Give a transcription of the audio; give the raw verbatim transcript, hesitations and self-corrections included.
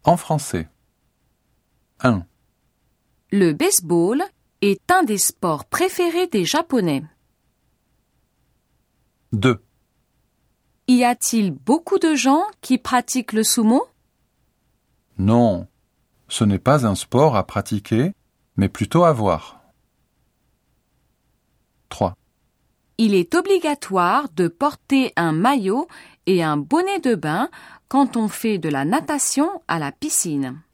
En français. un. Le baseball est un des sports préférés des Japonais. deux. Y a-t-il beaucoup de gens qui pratiquent le sumo? Non, ce n'est pas un sport à pratiquer, mais plutôt à voir. trois. Il est obligatoire de porter un maillot et un bonnet de bain quand on fait de la natation à la piscine.